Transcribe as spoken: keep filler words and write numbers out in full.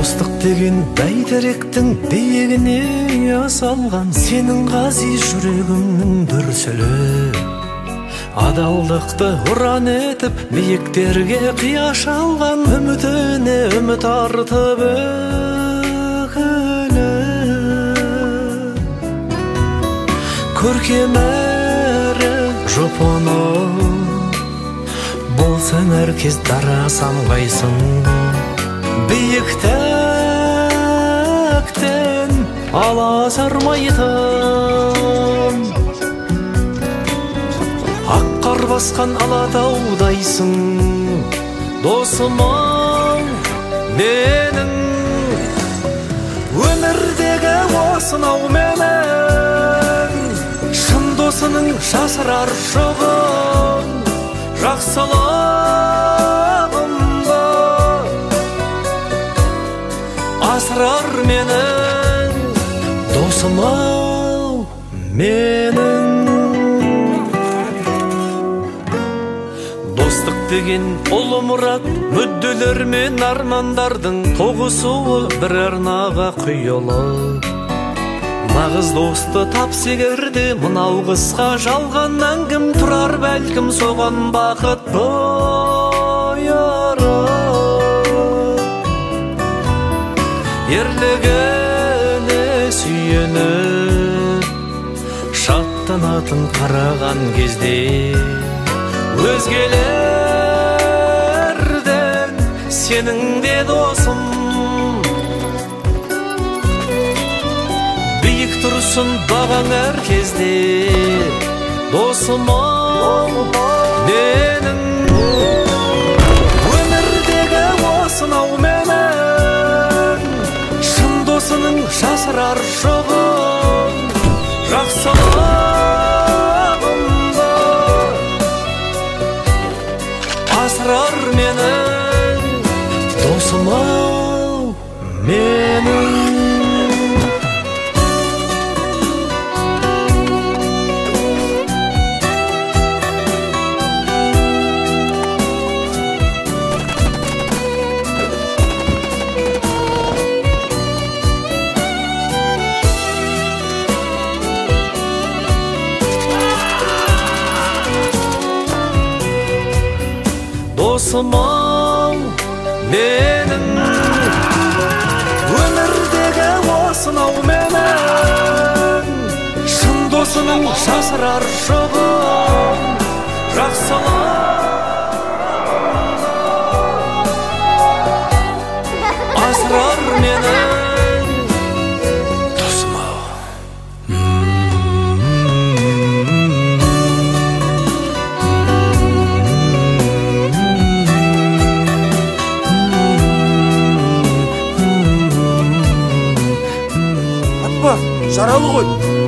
Достық деген бәйтеректің биігіне асалған, сенің ғази жүрегіңнің дүрсілі. Адалдықты ұран етіп биіктерге қияш алған, үмітіне үміт артып өкілі. Көркем әрі жұпыны болсаң әркез дара самғайсың. Биіктіктен аласармайтын ақ қар басқан алатаудайсың. Досым-ау менің, өмірдегі осынау менің, шын досының жасырар жоғын, жақсылығымды асырар менің. Досым-ау менің. Достық деген ұлы мұрат, мүдделер мен армандардың тоғысуы бір арнаға құйылы. Нағыз досты тапса егерде, мынау қысқа жалғаннан кім тұрар бәлкім соған бақыт бұйырып. Ерлігіне сүйеніп шаттанатын қараған кезде, өзгелерден сенің де досым биік тұрсын бағаң әр кезде. Досым-ау менің, өмірдегі осынау менің, шын досының жасырар жоғын, жақсылығымды асырар менің. Досым-ау менің. Досым-ау менің, өмірдегі осынау менің, шын досының жасырар жоғын, жақсылығымды асырар менің. Жаралы ғой.